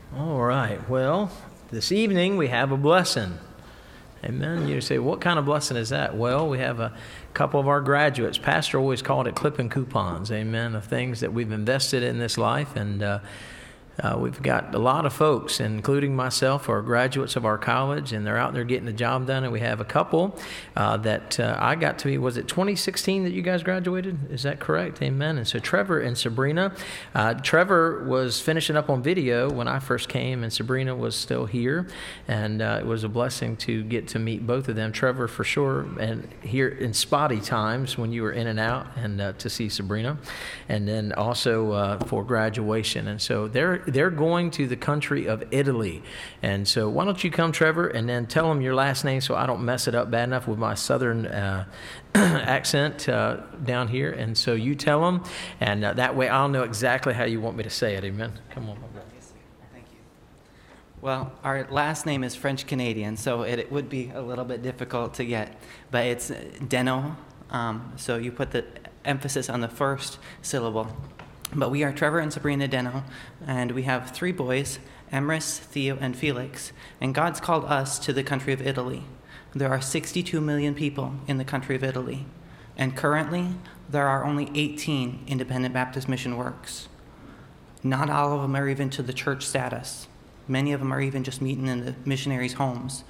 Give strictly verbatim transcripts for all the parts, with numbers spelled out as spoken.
All right. Well, this evening we have a blessing. Amen. You say, what kind of blessing is that? Well, we have a couple of our graduates. Pastor always called it clipping coupons. Amen. Of things that we've invested in this life. And uh, uh, we've got a lot of folks, including myself, who are graduates of our college, and they're out there getting the job done. And we have a couple uh, that uh, I got to be, was it twenty sixteen that you guys graduated? Is that correct? Amen. And so Trevor and Sabrina. Uh, Trevor was finishing up on video when I first came, and Sabrina was still here. And uh, it was a blessing to get to meet both of them. Trevor, for sure, and here in spotty times when you were in and out, and uh, to see Sabrina. And then also uh, for graduation. And so they're they're going to the country of Italy. And so why don't you come, Trevor, and then tell them your last name so I don't mess it up bad enough with my southern uh, accent uh, down here. And so you tell them, and uh, that way I'll know exactly how you want me to say it. Amen. Come on, my brother. Thank you. Well, our last name is French-Canadian, so it, it would be a little bit difficult to get. But it's Deno, um, so you put the emphasis on the first syllable. But we are Trevor and Sabrina Deno, and we have three boys, Emrys, Theo, and Felix. And God's called us to the country of Italy. There are sixty-two million people in the country of Italy. And currently, there are only eighteen independent Baptist mission works. Not all of them are even to the church status. Many of them are even just meeting in the missionaries' homes.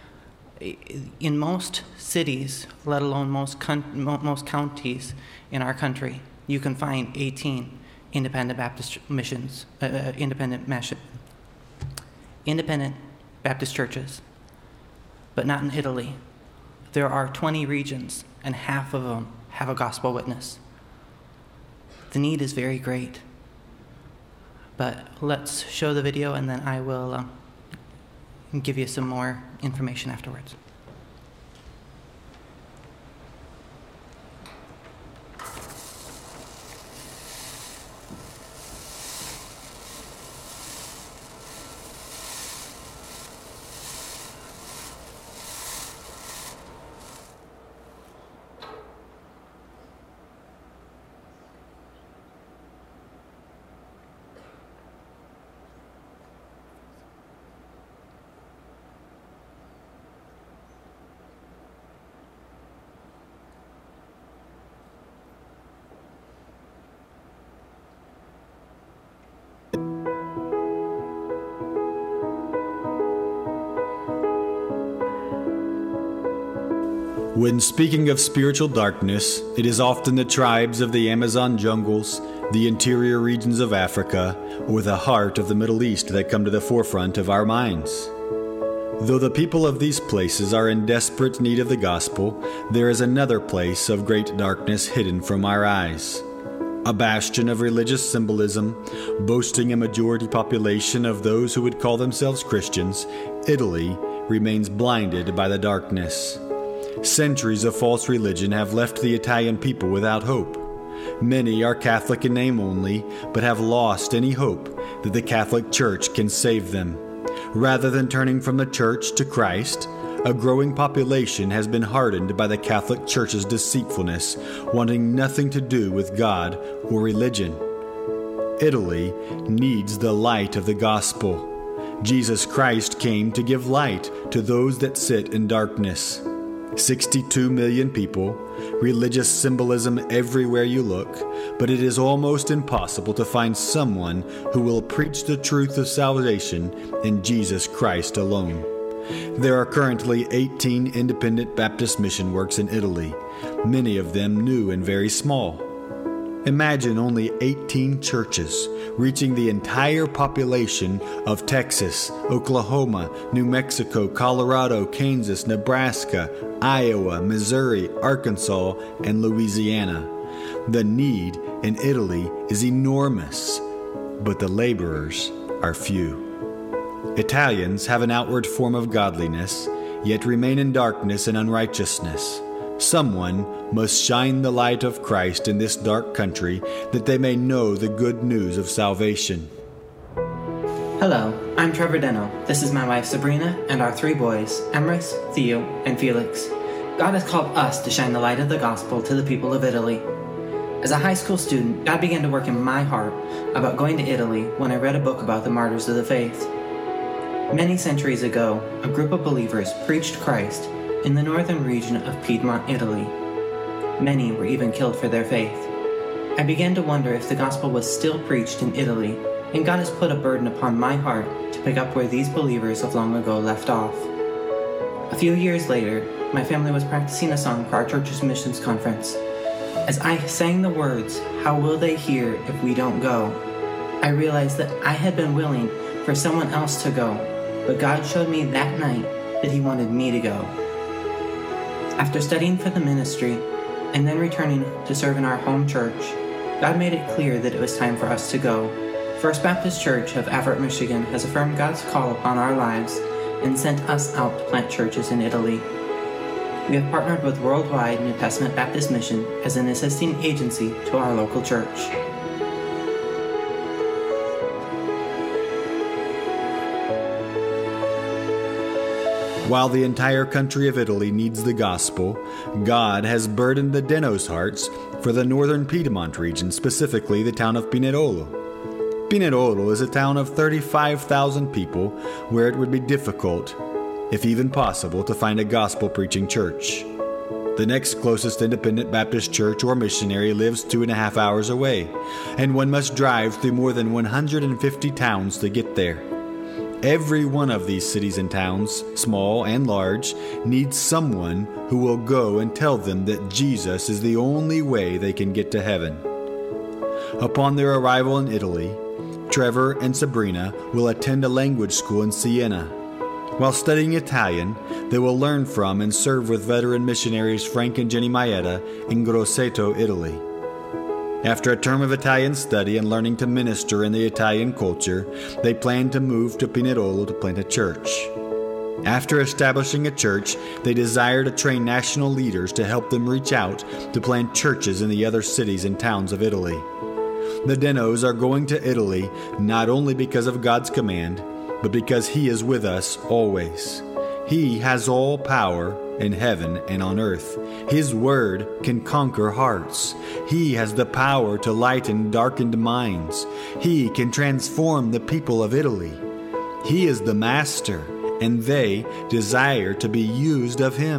In most cities, let alone most con- most counties in our country, you can find eighteen independent Baptist missions, uh, independent mission, independent Baptist churches, but not in Italy. There are twenty regions, and half of them have a gospel witness. The need is very great. But let's show the video, and then I will um, give you some more information afterwards. When speaking of spiritual darkness, it is often the tribes of the Amazon jungles, the interior regions of Africa, or the heart of the Middle East that come to the forefront of our minds. Though the people of these places are in desperate need of the gospel, there is another place of great darkness hidden from our eyes. A bastion of religious symbolism, boasting a majority population of those who would call themselves Christians, Italy remains blinded by the darkness. Centuries of false religion have left the Italian people without hope. Many are Catholic in name only, but have lost any hope that the Catholic Church can save them. Rather than turning from the Church to Christ, a growing population has been hardened by the Catholic Church's deceitfulness, wanting nothing to do with God or religion. Italy needs the light of the gospel. Jesus Christ came to give light to those that sit in darkness. sixty-two million people, religious symbolism everywhere you look, but it is almost impossible to find someone who will preach the truth of salvation in Jesus Christ alone. There are currently eighteen independent Baptist mission works in Italy, many of them new and very small. Imagine only eighteen churches reaching the entire population of Texas, Oklahoma, New Mexico, Colorado, Kansas, Nebraska, Iowa, Missouri, Arkansas, and Louisiana. The need in Italy is enormous, but the laborers are few. Italians have an outward form of godliness, yet remain in darkness and unrighteousness. Someone must shine the light of Christ in this dark country that they may know the good news of salvation. Hello, I'm Trevor Deno. This is my wife Sabrina and our three boys, Emrys, Theo, and Felix. God has called us to shine the light of the gospel to the people of Italy. As a high school student, God began to work in my heart about going to Italy when I read a book about the martyrs of the faith. Many centuries ago, a group of believers preached Christ in the northern region of Piedmont, Italy. Many were even killed for their faith. I began to wonder if the gospel was still preached in Italy, and God has put a burden upon my heart to pick up where these believers of long ago left off. A few years later, my family was practicing a song for our church's missions conference. As I sang the words, "How will they hear if we don't go?" I realized that I had been willing for someone else to go, but God showed me that night that He wanted me to go. After studying for the ministry, and then returning to serve in our home church, God made it clear that it was time for us to go. First Baptist Church of Everett, Michigan has affirmed God's call upon our lives and sent us out to plant churches in Italy. We have partnered with Worldwide New Testament Baptist Mission as an assisting agency to our local church. While the entire country of Italy needs the gospel, God has burdened the Denos' hearts for the northern Piedmont region, specifically the town of Pinerolo. Pinerolo is a town of thirty-five thousand people where it would be difficult, if even possible, to find a gospel-preaching church. The next closest independent Baptist church or missionary lives two and a half hours away, and one must drive through more than one hundred fifty towns to get there. Every one of these cities and towns, small and large, needs someone who will go and tell them that Jesus is the only way they can get to heaven. Upon their arrival in Italy, Trevor and Sabrina will attend a language school in Siena. While studying Italian, they will learn from and serve with veteran missionaries Frank and Jenny Maeda in Grosseto, Italy. After a term of Italian study and learning to minister in the Italian culture, they plan to move to Pinerolo to plant a church. After establishing a church, they desire to train national leaders to help them reach out to plant churches in the other cities and towns of Italy. The Denos are going to Italy not only because of God's command, but because He is with us always. He has all power in heaven and on earth. His word can conquer hearts. He has the power to lighten darkened minds. He can transform the people of Italy. He is the master, and they desire to be used of Him.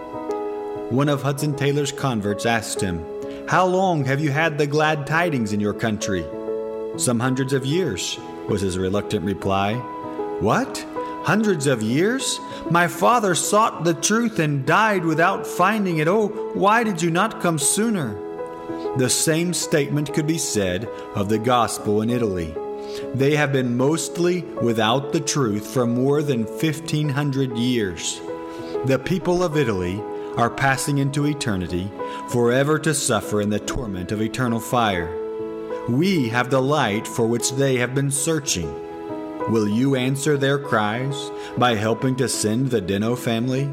One of Hudson Taylor's converts asked him, "How long have you had the glad tidings in your country?" "Some hundreds of years," was his reluctant reply. "What? Hundreds of years? My father sought the truth and died without finding it. Oh, why did you not come sooner?" The same statement could be said of the gospel in Italy. They have been mostly without the truth for more than fifteen hundred years. The people of Italy are passing into eternity, forever to suffer in the torment of eternal fire. We have the light for which they have been searching. Will you answer their cries by helping to send the Deno family?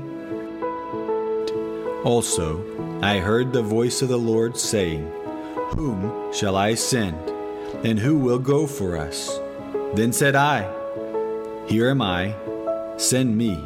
Also, I heard the voice of the Lord saying, "Whom shall I send? And who will go for us?" Then said I, "Here am I, send me."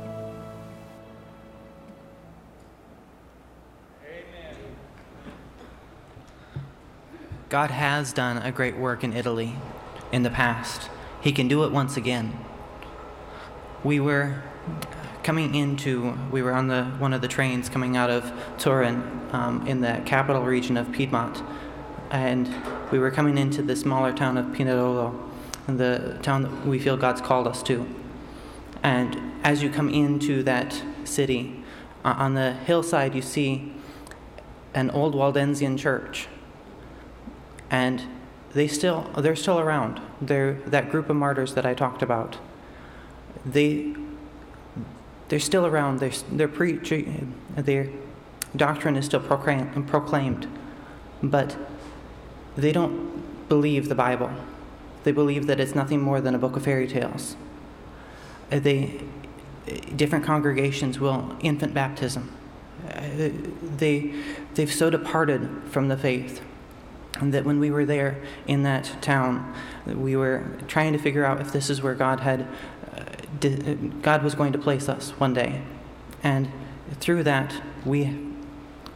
God has done a great work in Italy in the past. He can do it once again. We were coming into, we were on the one of the trains coming out of Turin um, in the capital region of Piedmont, and we were coming into the smaller town of Pinerolo, the town that we feel God's called us to. And as you come into that city, uh, on the hillside you see an old Waldensian church, and They still, they're still around. They're that group of martyrs that I talked about. They, they're still around. They're, they're preaching. Their doctrine is still proclaim, proclaimed, but they don't believe the Bible. They believe that it's nothing more than a book of fairy tales. They, different congregations will infant baptism. They, they've so departed from the faith. And that when we were there in that town, we were trying to figure out if this is where God had, uh, di- God was going to place us one day. And through that, we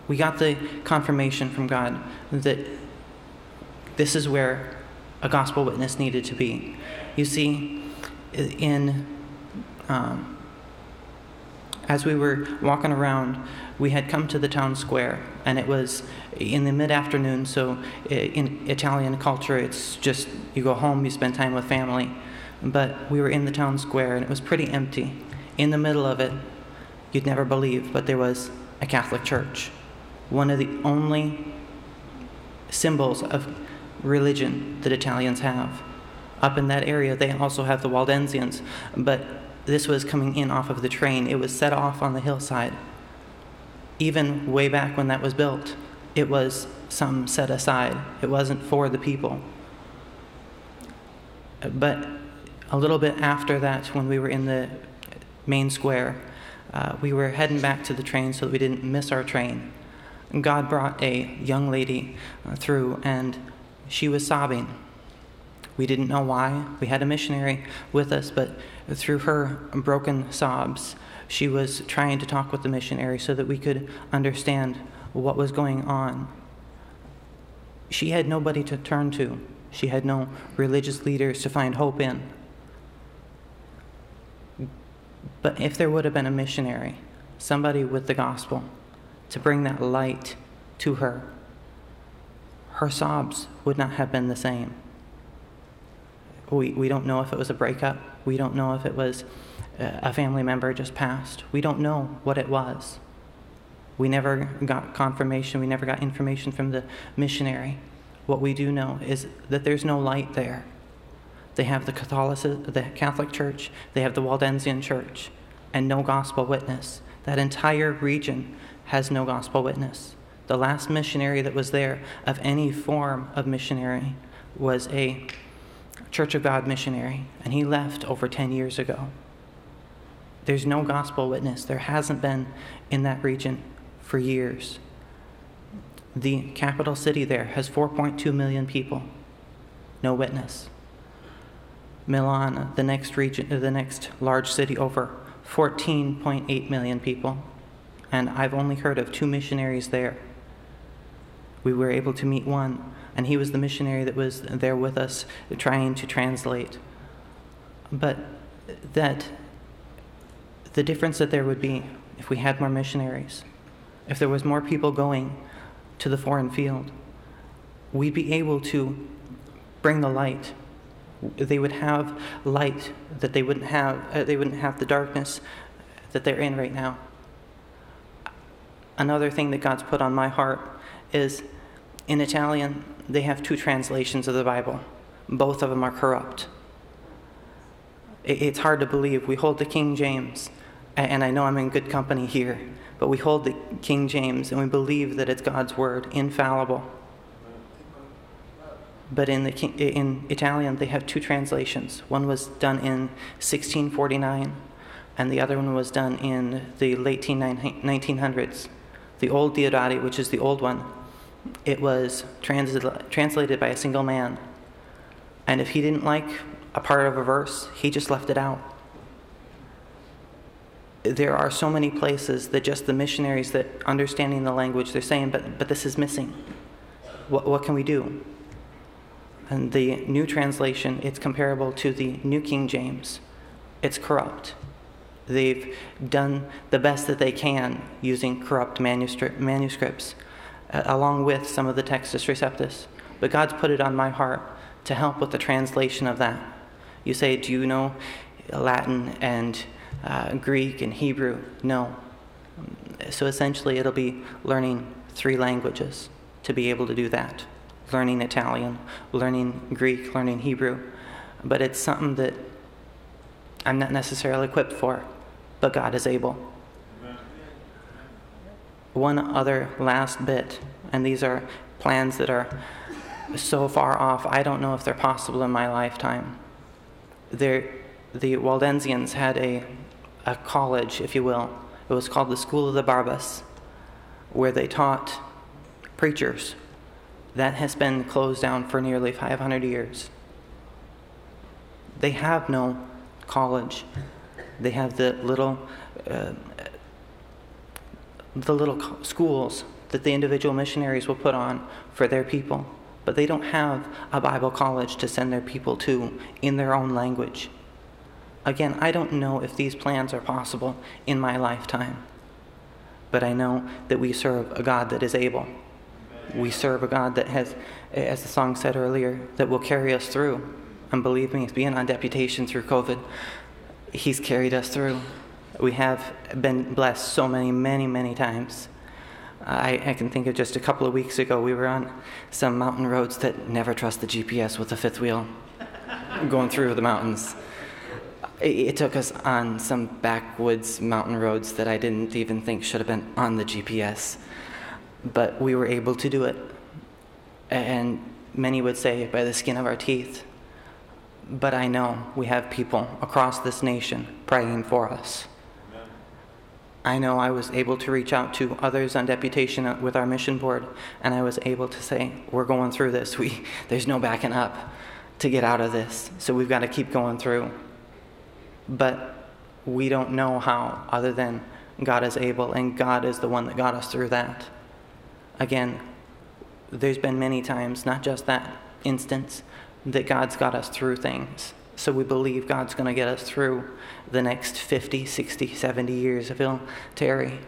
we got the confirmation from God that this is where a gospel witness needed to be. You see, in um, as we were walking around, we had come to the town square, and it was in the mid-afternoon, so in Italian culture, it's just, you go home, you spend time with family. But we were in the town square, and it was pretty empty. In the middle of it, you'd never believe, but there was a Catholic church. One of the only symbols of religion that Italians have. Up in that area, they also have the Waldensians, but this was coming in off of the train. It was set off on the hillside. Even way back when that was built, it was some set aside. It wasn't for the people. But a little bit after that, when we were in the main square, uh, we were heading back to the train so that we didn't miss our train. God brought a young lady uh, through, and she was sobbing. We didn't know why. We had a missionary with us, but through her broken sobs, she was trying to talk with the missionary so that we could understand what was going on. She had nobody to turn to. She had no religious leaders to find hope in. But if there would have been a missionary, somebody with the gospel, to bring that light to her, her sobs would not have been the same. We, we don't know if it was a breakup. We don't know if it was a family member just passed. We don't know what it was. We never got confirmation. We never got information from the missionary. What we do know is that there's no light there. They have the Catholicism, the Catholic Church, they have the Waldensian Church, and no gospel witness. That entire region has no gospel witness. The last missionary that was there of any form of missionary was a Church of God missionary, and he left over ten years ago. There's no gospel witness. There hasn't been in that region for years. The capital city there has four point two million people. No witness. Milan, the next region, the next large city over, fourteen point eight million people. And I've only heard of two missionaries there. We were able to meet one, and he was the missionary that was there with us trying to translate. But that the difference that there would be if we had more missionaries, if there was more people going to the foreign field, we'd be able to bring the light. They would have light that they wouldn't have. Uh, they wouldn't have the darkness that they're in right now. Another thing that God's put on my heart is in Italian, they have two translations of the Bible. Both of them are corrupt. It's hard to believe. We hold the King James, and I know I'm in good company here, but we hold the King James and we believe that it's God's word, infallible. But in the in Italian, they have two translations. One was done in sixteen forty-nine, and the other one was done in the late nineteen hundreds. The old Diodati, which is the old one, it was trans- translated by a single man. And if he didn't like a part of a verse, he just left it out. There are so many places that just the missionaries that understanding the language, they're saying, but but this is missing. What what can we do? And the new translation, it's comparable to the New King James. It's corrupt. They've done the best that they can using corrupt manuscript, manuscripts, uh, along with some of the Textus Receptus. But God's put it on my heart to help with the translation of that. You say, do you know Latin and uh, Greek and Hebrew? No. So essentially it'll be learning three languages to be able to do that. Learning Italian, learning Greek, learning Hebrew. But it's something that I'm not necessarily equipped for, but God is able. Amen. One other last bit, and these are plans that are so far off, I don't know if they're possible in my lifetime. They're, the Waldensians had a, a college, if you will. It was called the School of the Barbas, where they taught preachers. That has been closed down for nearly five hundred years. They have no college. They have the little, uh, the little schools that the individual missionaries will put on for their people, but they don't have a Bible college to send their people to in their own language. Again, I don't know if these plans are possible in my lifetime, but I know that we serve a God that is able. We serve a God that has, as the song said earlier, that will carry us through. And believe me, being on deputation through COVID, He's carried us through. We have been blessed so many, many, many times. I, I can think of just a couple of weeks ago, we were on some mountain roads that never trust the G P S with the fifth wheel, going through the mountains. It, it took us on some backwoods mountain roads that I didn't even think should have been on the G P S. But we were able to do it. And many would say by the skin of our teeth. But I know we have people across this nation praying for us. Amen. I know I was able to reach out to others on deputation with our mission board, and I was able to say, we're going through this. We, there's no backing up to get out of this, so we've got to keep going through. But we don't know how, other than God is able, and God is the one that got us through that. Again, there's been many times, not just that instance, that God's got us through things. So we believe God's going to get us through the next fifty, sixty, seventy years if He'll tarry.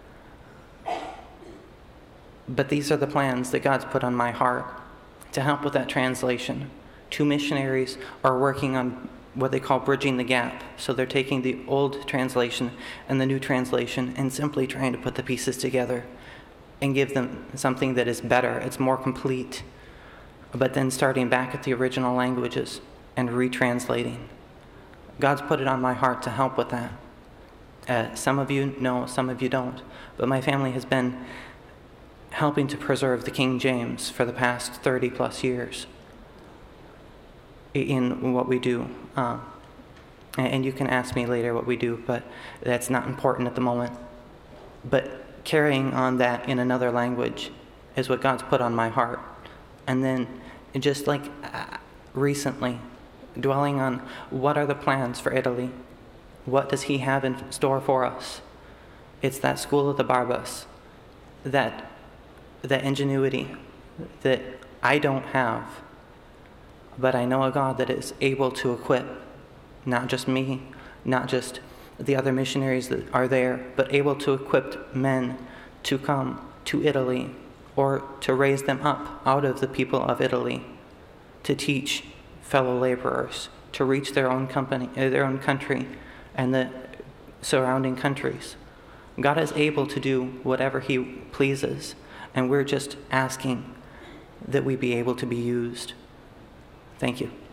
But these are the plans that God's put on my heart to help with that translation. Two missionaries are working on what they call bridging the gap. So they're taking the old translation and the new translation and simply trying to put the pieces together and give them something that is better, it's more complete. But then starting back at the original languages and retranslating. God's put it on my heart to help with that. Uh, some of you know, some of you don't. But my family has been helping to preserve the King James for the past thirty plus years in what we do. Um, and you can ask me later what we do, but that's not important at the moment. But carrying on that in another language is what God's put on my heart. And then just like uh, recently, dwelling on what are the plans for Italy? What does He have in store for us? It's that school of the Barbas, that, that ingenuity that I don't have, but I know a God that is able to equip not just me, not just the other missionaries that are there, but able to equip men to come to Italy or to raise them up out of the people of Italy, to teach fellow laborers, to reach their own company, their own country, and the surrounding countries. God is able to do whatever He pleases, and we're just asking that we be able to be used. Thank you.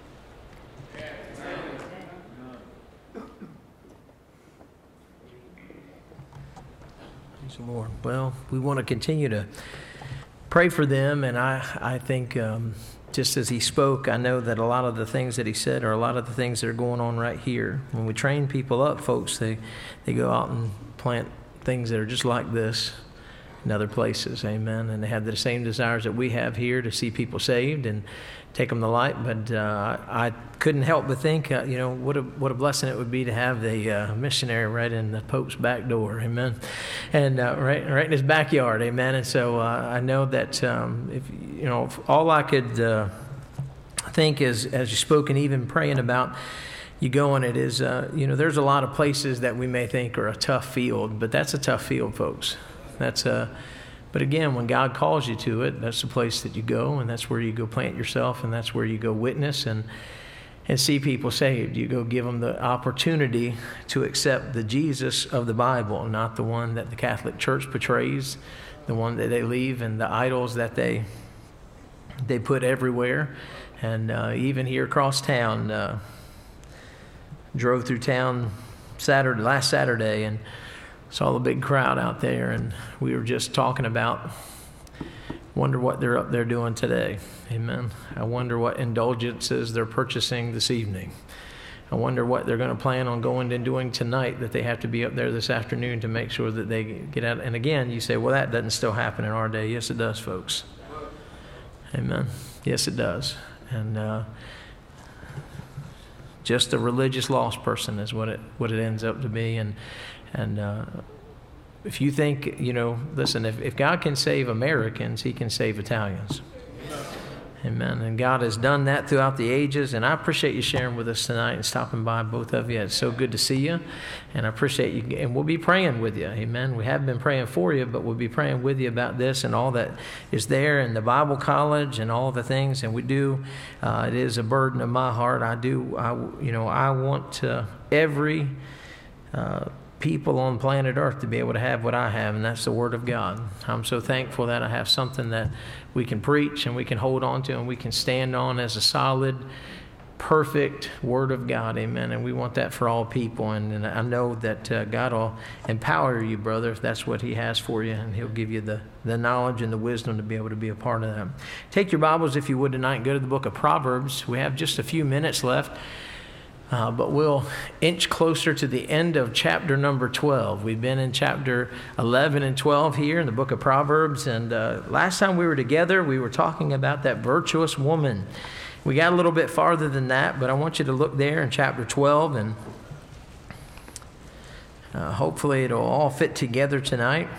Praise the Lord. Well, we want to continue to pray for them, and I, I think um, just as he spoke, I know that a lot of the things that he said are a lot of the things that are going on right here. When we train people up, folks, they, they go out and plant things that are just like this in other places, amen, and they have the same desires that we have here to see people saved and take them to light. But uh, I couldn't help but think, uh, you know, what a what a blessing it would be to have the uh, missionary right in the Pope's back door, amen, and uh, right right in his backyard, amen. And so uh, I know that um, if you know, if all I could uh, think is, as you spoke and even praying about you going, it is, uh, you know, there's a lot of places that we may think are a tough field, but that's a tough field, folks. That's a, but again, when God calls you to it, that's the place that you go, and that's where you go plant yourself, and that's where you go witness and and see people saved. You go give them the opportunity to accept the Jesus of the Bible, not the one that the Catholic Church portrays, the one that they leave, and the idols that they they put everywhere. And uh, even here across town, uh, drove through town Saturday, last Saturday, and saw the big crowd out there, and we were just talking about, wonder what they're up there doing today. Amen. I wonder what indulgences they're purchasing this evening. I wonder what they're going to plan on going and doing tonight that they have to be up there this afternoon to make sure that they get out. And again, you say, well, that doesn't still happen in our day. Yes, it does, folks. Amen. Yes, it does. And uh, just a religious lost person is what it what it ends up to be. And And uh, if you think, you know, listen, if, if God can save Americans, he can save Italians. Amen. And God has done that throughout the ages. And I appreciate you sharing with us tonight and stopping by, both of you. It's so good to see you. And I appreciate you. And we'll be praying with you. Amen. We have been praying for you, but we'll be praying with you about this and all that is there in the Bible college and all the things. And we do. Uh, it is a burden of my heart. I do. I, you know, I want to, every uh, people on planet Earth to be able to have what I have, and that's the Word of God. I'm so thankful that I have something that we can preach and we can hold on to and we can stand on as a solid, perfect Word of God. Amen. And we want that for all people. And, and I know that uh, God will empower you, brother, if that's what he has for you, and he'll give you the, the knowledge and the wisdom to be able to be a part of that. Take your Bibles, if you would, tonight and go to the book of Proverbs. We have just a few minutes left. Uh, but we'll inch closer to the end of chapter number twelve. We've been in chapter eleven and twelve here in the book of Proverbs. And uh, last time we were together, we were talking about that virtuous woman. We got a little bit farther than that, but I want you to look there in chapter twelve, and uh, hopefully it'll all fit together tonight.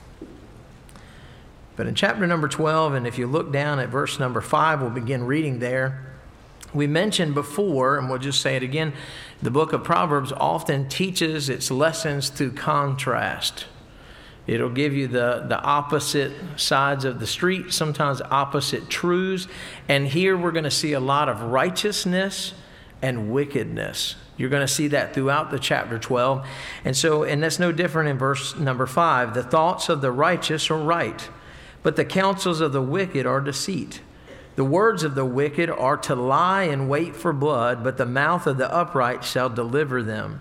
But in chapter number twelve, and if you look down at verse number five, we'll begin reading there. We mentioned before, and we'll just say it again, the book of Proverbs often teaches its lessons through contrast. It'll give you the, the opposite sides of the street, sometimes opposite truths. And here we're going to see a lot of righteousness and wickedness. You're going to see that throughout the chapter twelve. And so, and that's no different in verse number five. The thoughts of the righteous are right, but the counsels of the wicked are deceit. The words of the wicked are to lie and wait for blood, but the mouth of the upright shall deliver them.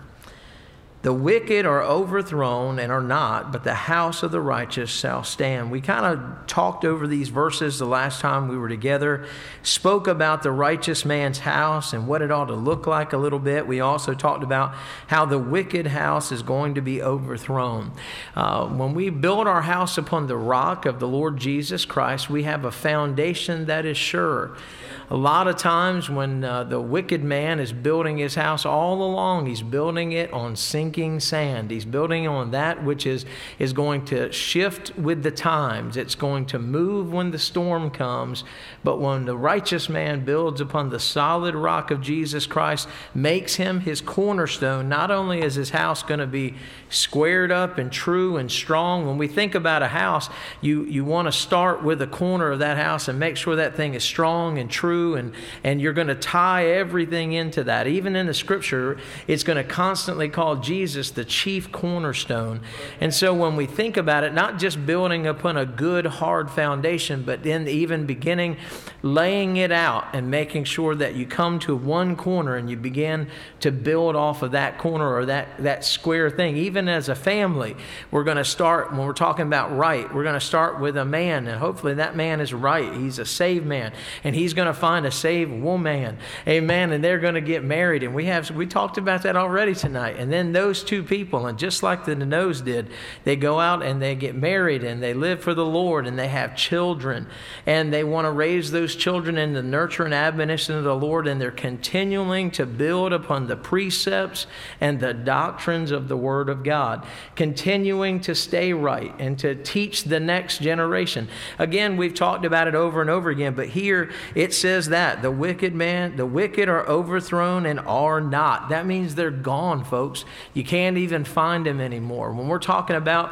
The wicked are overthrown and are not, but the house of the righteous shall stand. We kind of talked over these verses the last time we were together, spoke about the righteous man's house and what it ought to look like a little bit. We also talked about how the wicked house is going to be overthrown. Uh, when we build our house upon the rock of the Lord Jesus Christ, we have a foundation that is sure. A lot of times when uh, the wicked man is building his house all along, he's building it on sinking sand. He's building on that which is, is going to shift with the times. It's going to move when the storm comes. But when the righteous man builds upon the solid rock of Jesus Christ, makes him his cornerstone, not only is his house going to be squared up and true and strong. When we think about a house, you, you want to start with the corner of that house and make sure that thing is strong and true. And, and you're going to tie everything into that. Even in the scripture, it's going to constantly call Jesus the chief cornerstone. And so when we think about it, not just building upon a good, hard foundation, but then even beginning laying it out and making sure that you come to one corner and you begin to build off of that corner or that, that square thing. Even as a family, we're going to start, when we're talking about right, we're going to start with a man, and hopefully that man is right. He's a saved man, and he's going to find a saved woman. Amen. And they're going to get married. And we have, we talked about that already tonight. And then those two people, and just like the Nanos did, they go out and they get married and they live for the Lord and they have children. And they want to raise those children in the nurture and admonition of the Lord. And they're continuing to build upon the precepts and the doctrines of the Word of God. Continuing to stay right and to teach the next generation. Again, we've talked about it over and over again, but here it says that the wicked man, the wicked are overthrown and are not. That means they're gone, folks. You can't even find them anymore. When we're talking about,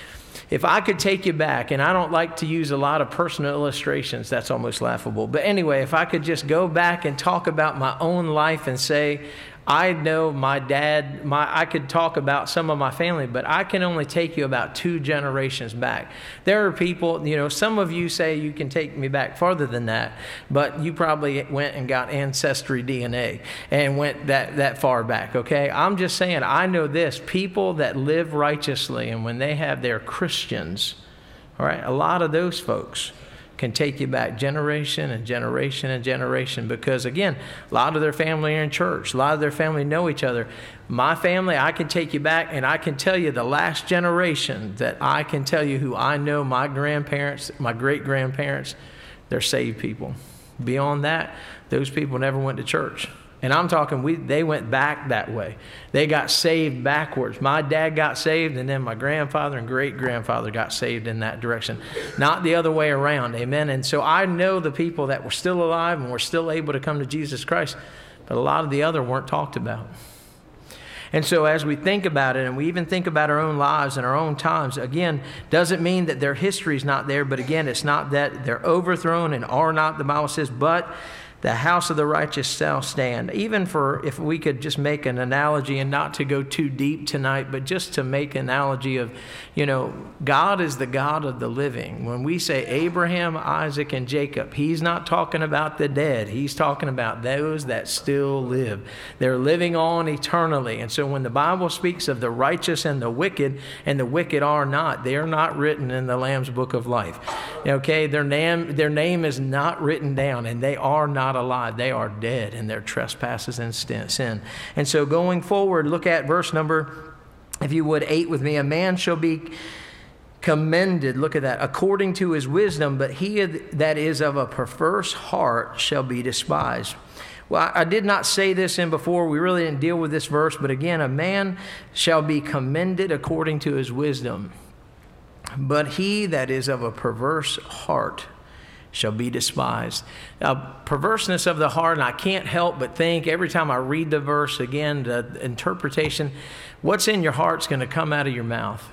if I could take you back, and I don't like to use a lot of personal illustrations, that's almost laughable. But anyway, if I could just go back and talk about my own life and say, I know my dad, my I could talk about some of my family, but I can only take you about two generations back. There are people, you know, some of you say you can take me back farther than that, but you probably went and got Ancestry D N A and went that, that far back, okay? I'm just saying, I know this, people that live righteously, and when they have their Christians, all right, a lot of those folks can take you back generation and generation and generation, because again, a lot of their family are in church. A lot of their family know each other. My family, I can take you back and I can tell you the last generation that I can tell you who I know, my grandparents, my great-grandparents, they're saved people. Beyond that, those people never went to church. And I'm talking, we they went back that way. They got saved backwards. My dad got saved, and then my grandfather and great-grandfather got saved in that direction. Not the other way around, amen? And so I know the people that were still alive and were still able to come to Jesus Christ, but a lot of the other weren't talked about. And so as we think about it, and we even think about our own lives and our own times, again, doesn't mean that their history is not there, but again, it's not that they're overthrown and are not, the Bible says, but the house of the righteous shall stand. Even for, if we could just make an analogy, and not to go too deep tonight, but just to make an analogy of, you know, God is the God of the living. When we say Abraham, Isaac, and Jacob, he's not talking about the dead. He's talking about those that still live. They're living on eternally. And so when the Bible speaks of the righteous and the wicked, and the wicked are not, they are not written in the Lamb's book of life. Okay, their name, their name is not written down, and they are not alive. They are dead in their trespasses and sin. And so going forward, look at verse number, if you would, eight with me. A man shall be commended, look at that, according to his wisdom, but he that is of a perverse heart shall be despised. Well, I did not say this in before. We really didn't deal with this verse, but again, a man shall be commended according to his wisdom, but he that is of a perverse heart shall be despised. Now, perverseness of the heart, and I can't help but think every time I read the verse again, the interpretation, what's in your heart's going to come out of your mouth.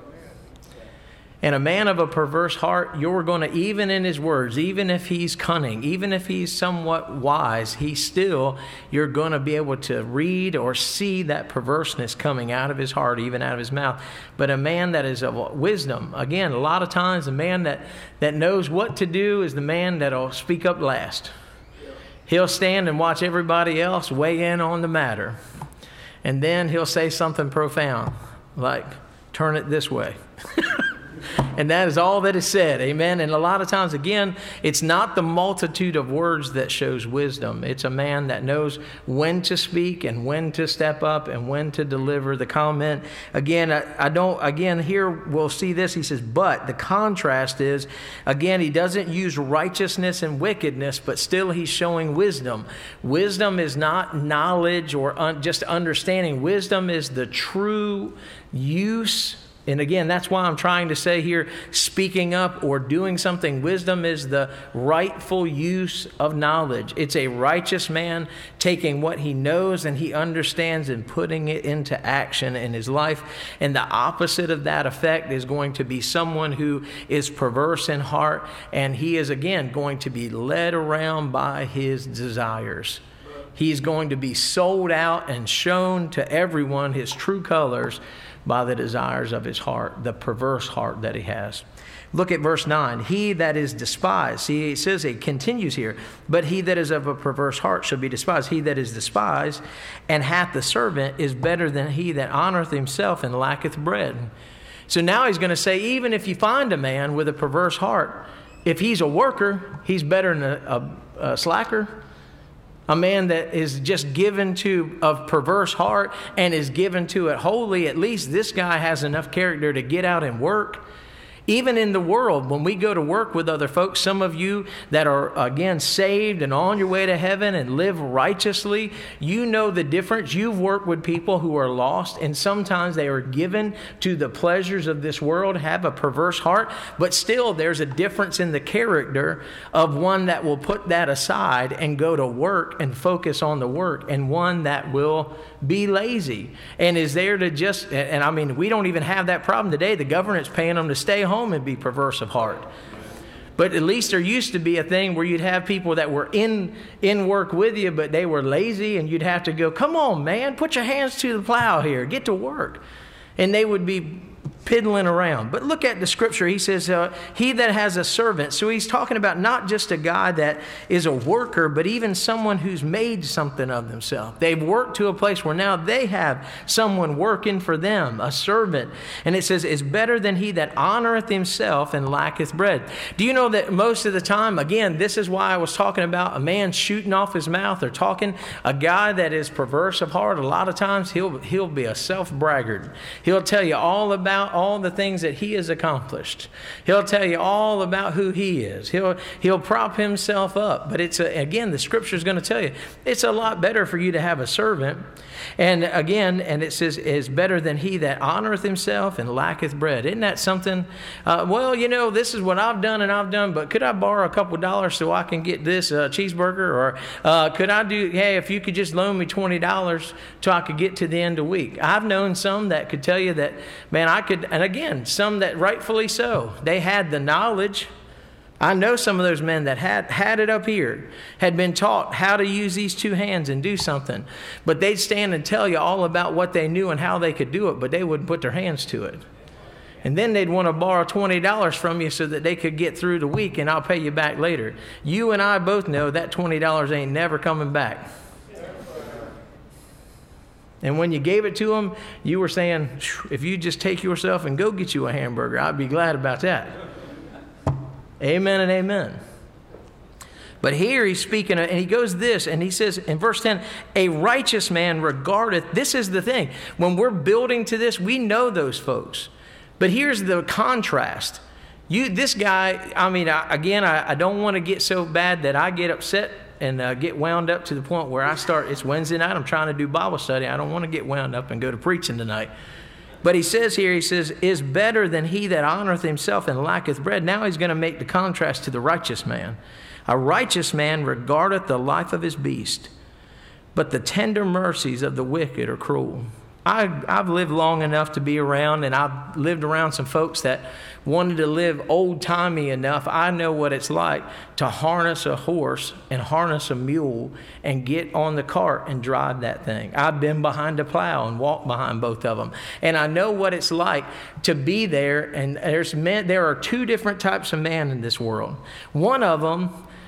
And a man of a perverse heart, you're going to, even in his words, even if he's cunning, even if he's somewhat wise, he still, you're going to be able to read or see that perverseness coming out of his heart, even out of his mouth. But a man that is of wisdom, again, a lot of times a man that, that knows what to do is the man that'll speak up last. He'll stand and watch everybody else weigh in on the matter. And then he'll say something profound, like, turn it this way. And that is all that is said. Amen. And a lot of times, again, it's not the multitude of words that shows wisdom. It's a man that knows when to speak and when to step up and when to deliver the comment. Again, I, I don't, again, here we'll see this. He says, but the contrast is, again, he doesn't use righteousness and wickedness, but still he's showing wisdom. Wisdom is not knowledge or un, just understanding. Wisdom is the true use. And again, that's why I'm trying to say here, speaking up or doing something. Wisdom is the rightful use of knowledge. It's a righteous man taking what he knows and he understands and putting it into action in his life. And the opposite of that effect is going to be someone who is perverse in heart, and he is, again, going to be led around by his desires. He's going to be sold out and shown to everyone his true colors by the desires of his heart, the perverse heart that he has. Look at verse nine. He that is despised. See, it says, it continues here, but he that is of a perverse heart shall be despised. He that is despised and hath the servant is better than he that honoreth himself and lacketh bread. So now he's going to say, even if you find a man with a perverse heart, if he's a worker, he's better than a, a, a slacker. A man that is just given to of perverse heart and is given to it wholly, at least this guy has enough character to get out and work. Even in the world, when we go to work with other folks, some of you that are, again, saved and on your way to heaven and live righteously, you know the difference. You've worked with people who are lost, and sometimes they are given to the pleasures of this world, have a perverse heart, but still there's a difference in the character of one that will put that aside and go to work and focus on the work, and one that will be lazy and is there to just, and I mean, we don't even have that problem today. The government's paying them to stay home and be perverse of heart. But at least there used to be a thing where you'd have people that were in in work with you, but they were lazy, and you'd have to go, come on, man, put your hands to the plow here, get to work. And they would be piddling around. But look at the scripture. He says, uh, he that has a servant. So he's talking about not just a guy that is a worker, but even someone who's made something of themselves. They've worked to a place where now they have someone working for them, a servant. And it says, it's better than he that honoreth himself and lacketh bread. Do you know that most of the time, again, this is why I was talking about a man shooting off his mouth or talking, a guy that is perverse of heart, a lot of times he'll, he'll be a self-braggart. He'll tell you all about all the things that he has accomplished. He'll tell you all about who he is. He'll he'll prop himself up. But it's a, again, the scripture is going to tell you it's a lot better for you to have a servant. And again, and it says, is better than he that honoreth himself and lacketh bread. Isn't that something? Uh, well, you know, this is what I've done and I've done, but could I borrow a couple dollars so I can get this uh, cheeseburger? Or uh, could I do, hey, if you could just loan me twenty dollars so I could get to the end of the week. I've known some that could tell you that, man, I could, and again, some that rightfully so. They had the knowledge. I know some of those men that had had it up here, had been taught how to use these two hands and do something. But they'd stand and tell you all about what they knew and how they could do it, but they wouldn't put their hands to it. And then they'd want to borrow twenty dollars from you so that they could get through the week and I'll pay you back later. You and I both know that twenty dollars ain't never coming back. And when you gave it to them, you were saying, if you just take yourself and go get you a hamburger, I'd be glad about that. Amen and amen. But here he's speaking, and he goes this, and he says in verse ten, a righteous man regardeth, this is the thing. When we're building to this, we know those folks. But here's the contrast. You, this guy, I mean, I, again, I, I don't want to get so bad that I get upset and uh, get wound up to the point where I start, it's Wednesday night, I'm trying to do Bible study. I don't want to get wound up and go to preaching tonight. But he says here, he says, is better than he that honoreth himself and lacketh bread. Now he's going to make the contrast to the righteous man. A righteous man regardeth the life of his beast, but the tender mercies of the wicked are cruel. I, I've lived long enough to be around, and I've lived around some folks that wanted to live old-timey enough. I know what it's like to harness a horse and harness a mule and get on the cart and drive that thing. I've been behind a plow and walked behind both of them. And I know what it's like to be there, and there's men, there are two different types of man in this world. One of them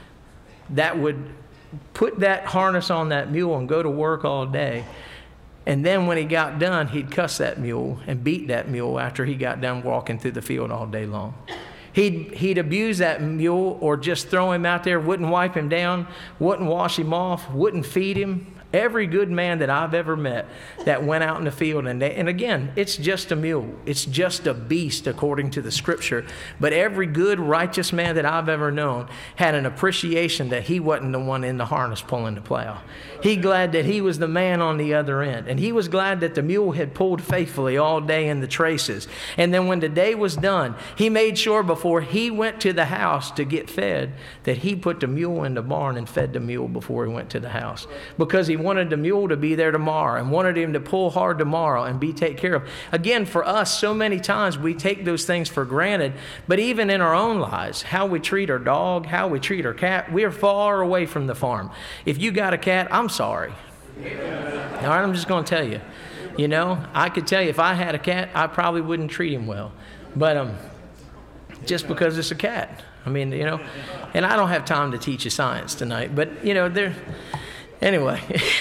that would put that harness on that mule and go to work all day. And then when he got done, he'd cuss that mule and beat that mule after he got done walking through the field all day long. He'd, he'd abuse that mule or just throw him out there, wouldn't wipe him down, wouldn't wash him off, wouldn't feed him. Every good man that I've ever met that went out in the field, and, they, and again, it's just a mule. It's just a beast according to the scripture. But every good, righteous man that I've ever known had an appreciation that he wasn't the one in the harness pulling the plow. He glad that he was the man on the other end. And he was glad that the mule had pulled faithfully all day in the traces. And then when the day was done, he made sure before he went to the house to get fed that he put the mule in the barn and fed the mule before he went to the house. Because he wanted the mule to be there tomorrow and wanted him to pull hard tomorrow and be taken care of. Again, for us, so many times we take those things for granted. But even in our own lives, how we treat our dog, how we treat our cat, we are far away from the farm. If you got a cat, I'm sorry. All right, I'm just going to tell you. You know, I could tell you if I had a cat, I probably wouldn't treat him well. But um, just because it's a cat. I mean, you know, and I don't have time to teach you science tonight. But, you know, there... Anyway,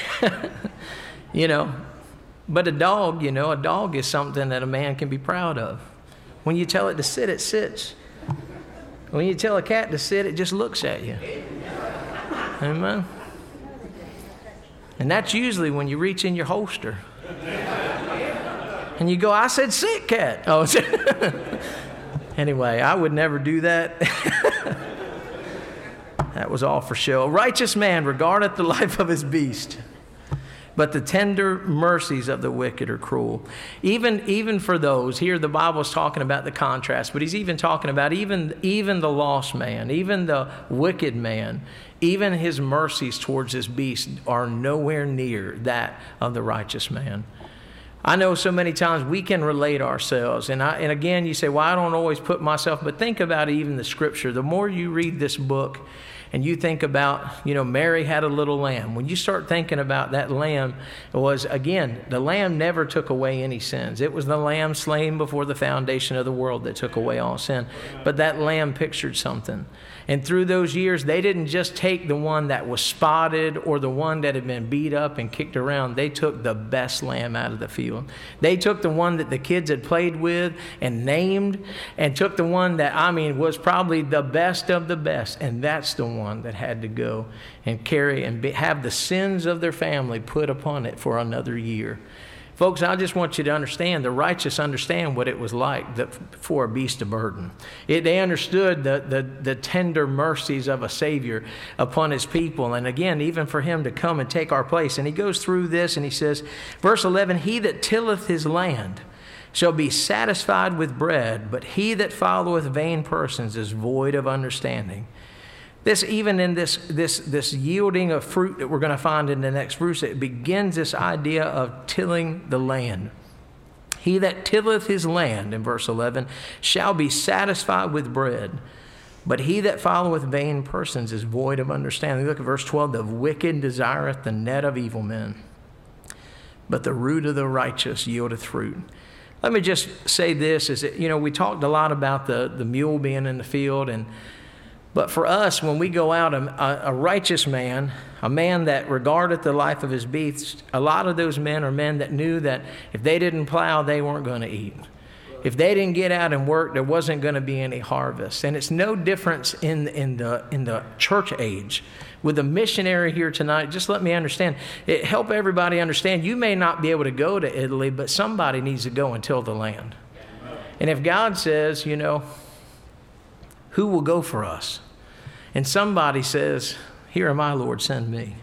you know, but a dog, you know, a dog is something that a man can be proud of. When you tell it to sit, it sits. When you tell a cat to sit, it just looks at you. Amen. And that's usually when you reach in your holster. And you go, I said sit, cat. Oh, anyway, I would never do that. That was all for show. A righteous man regardeth the life of his beast, but the tender mercies of the wicked are cruel. Even, even for those, here the Bible is talking about the contrast, but he's even talking about even, even the lost man, even the wicked man, even his mercies towards his beast are nowhere near that of the righteous man. I know so many times we can relate ourselves. And, I, and again, you say, well, I don't always put myself, but think about even the scripture. The more you read this book, and you think about, you know, Mary had a little lamb. When you start thinking about that lamb, it was, again, the lamb never took away any sins. It was the lamb slain before the foundation of the world that took away all sin. But that lamb pictured something. And through those years, they didn't just take the one that was spotted or the one that had been beat up and kicked around. They took the best lamb out of the field. They took the one that the kids had played with and named, and took the one that, I mean, was probably the best of the best. And that's the one that had to go and carry and be, have the sins of their family put upon it for another year. Folks, I just want you to understand, the righteous understand what it was like that, for a beast of burden. It, they understood the, the, the tender mercies of a Savior upon his people. And again, even for him to come and take our place. And he goes through this and he says, verse eleven, he that tilleth his land shall be satisfied with bread, but he that followeth vain persons is void of understanding. This, even in this, this, this yielding of fruit that we're going to find in the next verse, it begins this idea of tilling the land. He that tilleth his land, in verse eleven, shall be satisfied with bread, but he that followeth vain persons is void of understanding. Look at verse twelve. The wicked desireth the net of evil men, but the root of the righteous yieldeth fruit. Let me just say this, is that, you know, we talked a lot about the, the mule being in the field, and but for us, when we go out, a, a righteous man, a man that regardeth the life of his beasts, a lot of those men are men that knew that if they didn't plow, they weren't going to eat. If they didn't get out and work, there wasn't going to be any harvest. And it's no difference in, in, the, in the church age. With a missionary here tonight, just let me understand, it help everybody understand, you may not be able to go to Italy, but somebody needs to go and till the land. And if God says, you know, who will go for us? And somebody says, here am I, Lord, send me.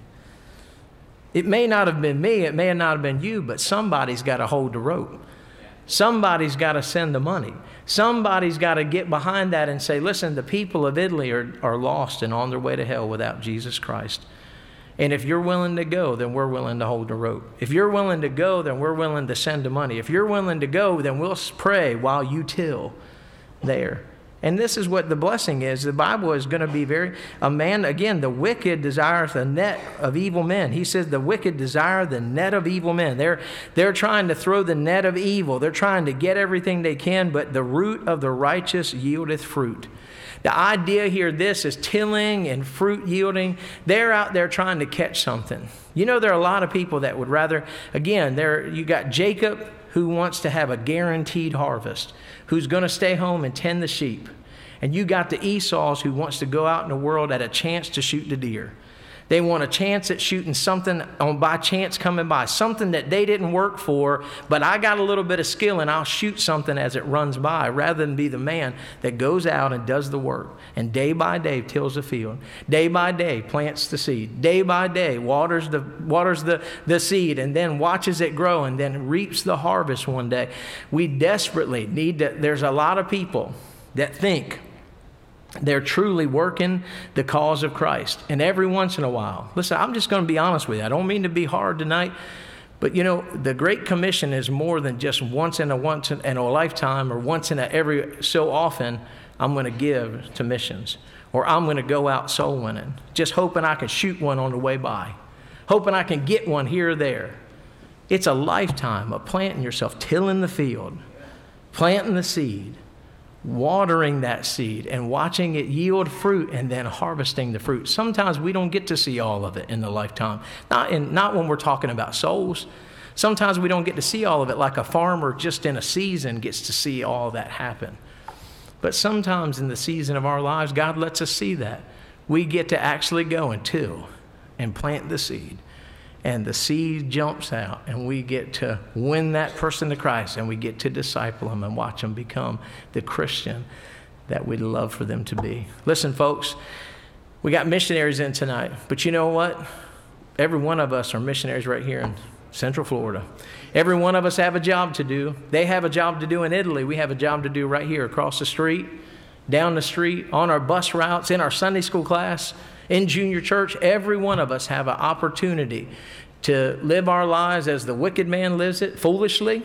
It may not have been me, it may not have been you, but somebody's got to hold the rope. Somebody's got to send the money. Somebody's got to get behind that and say, listen, the people of Italy are, are lost and on their way to hell without Jesus Christ. And if you're willing to go, then we're willing to hold the rope. If you're willing to go, then we're willing to send the money. If you're willing to go, then we'll pray while you till there. And this is what the blessing is. The Bible is going to be very, a man, again, the wicked desireth the net of evil men. He says the wicked desire the net of evil men. They're, they're trying to throw the net of evil. They're trying to get everything they can, but the root of the righteous yieldeth fruit. The idea here, this is tilling and fruit yielding. They're out there trying to catch something. You know, there are a lot of people that would rather, again, there you got Jacob, who wants to have a guaranteed harvest, who's going to stay home and tend the sheep. And you got the Esau's who wants to go out in the world at a chance to shoot the deer. They want a chance at shooting something on by chance coming by, something that they didn't work for, but I got a little bit of skill and I'll shoot something as it runs by, rather than be the man that goes out and does the work and day by day tills the field, day by day plants the seed, day by day waters the waters the, the seed, and then watches it grow and then reaps the harvest one day. We desperately need to, there's a lot of people that think they're truly working the cause of Christ. And every once in a while, listen, I'm just going to be honest with you. I don't mean to be hard tonight, but you know, the Great Commission is more than just once in a once in a lifetime, or once in a every so often I'm going to give to missions, or I'm going to go out soul winning, just hoping I can shoot one on the way by, hoping I can get one here or there. It's a lifetime of planting yourself, tilling the field, planting the seed, watering that seed and watching it yield fruit, and then harvesting the fruit. Sometimes we don't get to see all of it in the lifetime. Not in, not when we're talking about souls. Sometimes we don't get to see all of it like a farmer just in a season gets to see all that happen. But sometimes in the season of our lives, God lets us see that. We get to actually go and till and plant the seed. And the seed jumps out, and we get to win that person to Christ, and we get to disciple them and watch them become the Christian that we'd love for them to be. Listen, folks, we got missionaries in tonight, but you know what? Every one of us are missionaries right here in Central Florida. Every one of us have a job to do. They have a job to do in Italy. We have a job to do right here across the street, down the street, on our bus routes, in our Sunday school class, in junior church. Every one of us have an opportunity to live our lives as the wicked man lives it, foolishly,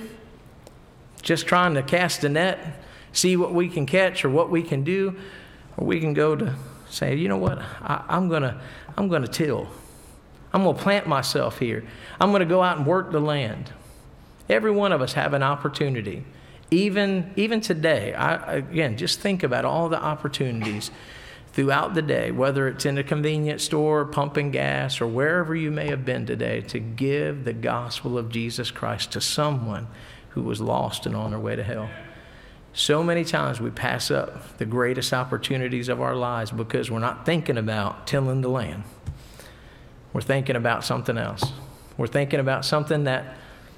just trying to cast a net, see what we can catch or what we can do, or we can go to say, you know what, I, I'm gonna, I'm gonna till. I'm gonna plant myself here. I'm gonna go out and work the land. Every one of us have an opportunity. Even, even today, I, again, just think about all the opportunities throughout the day, whether it's in a convenience store, pumping gas, or wherever you may have been today, to give the gospel of Jesus Christ to someone who was lost and on their way to hell. So many times we pass up the greatest opportunities of our lives because we're not thinking about tilling the land. We're thinking about something else. We're thinking about something that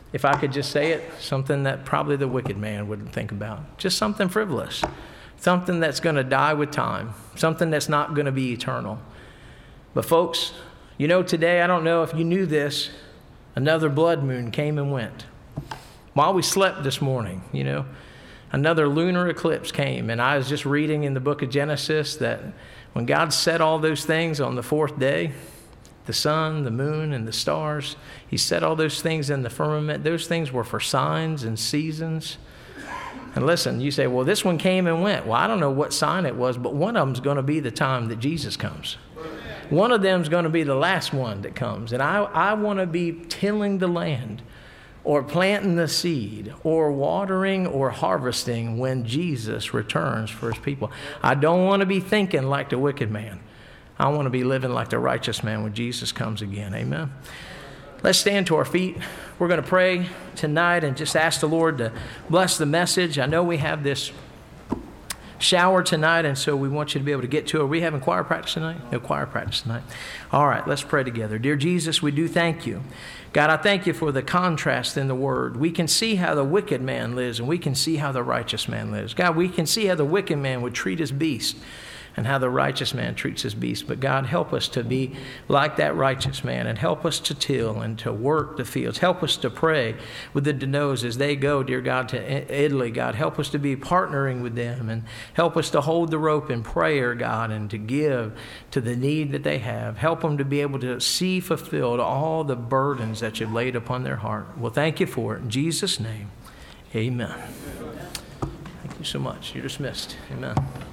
if I could just say it, something that probably the wicked man wouldn't think about. Just something frivolous, something that's going to die with time, something that's not going to be eternal. But folks, you know, today, I don't know if you knew this, another blood moon came and went. While we slept this morning, you know, another lunar eclipse came. And I was just reading in the book of Genesis that when God set all those things on the fourth day, the sun, the moon, and the stars, he set all those things in the firmament. Those things were for signs and seasons. And listen, you say, well, this one came and went. Well, I don't know what sign it was, but one of them's going to be the time that Jesus comes. One of them's going to be the last one that comes. And I, I want to be tilling the land or planting the seed or watering or harvesting when Jesus returns for his people. I don't want to be thinking like the wicked man. I want to be living like the righteous man when Jesus comes again. Amen. Let's stand to our feet. We're going to pray tonight and just ask the Lord to bless the message. I know we have this shower tonight, and so we want you to be able to get to it. Are we having choir practice tonight? No choir practice tonight. All right, let's pray together. Dear Jesus, we do thank you. God, I thank you for the contrast in the word. We can see how the wicked man lives, and we can see how the righteous man lives. God, we can see how the wicked man would treat his beast and how the righteous man treats his beast. But God, help us to be like that righteous man, and help us to till and to work the fields. Help us to pray with the Denos as they go, dear God, to Italy. God, help us to be partnering with them, and help us to hold the rope in prayer, God, and to give to the need that they have. Help them to be able to see fulfilled all the burdens that you've laid upon their heart. Well, thank you for it. In Jesus' name, amen. Thank you so much. You're dismissed. Amen.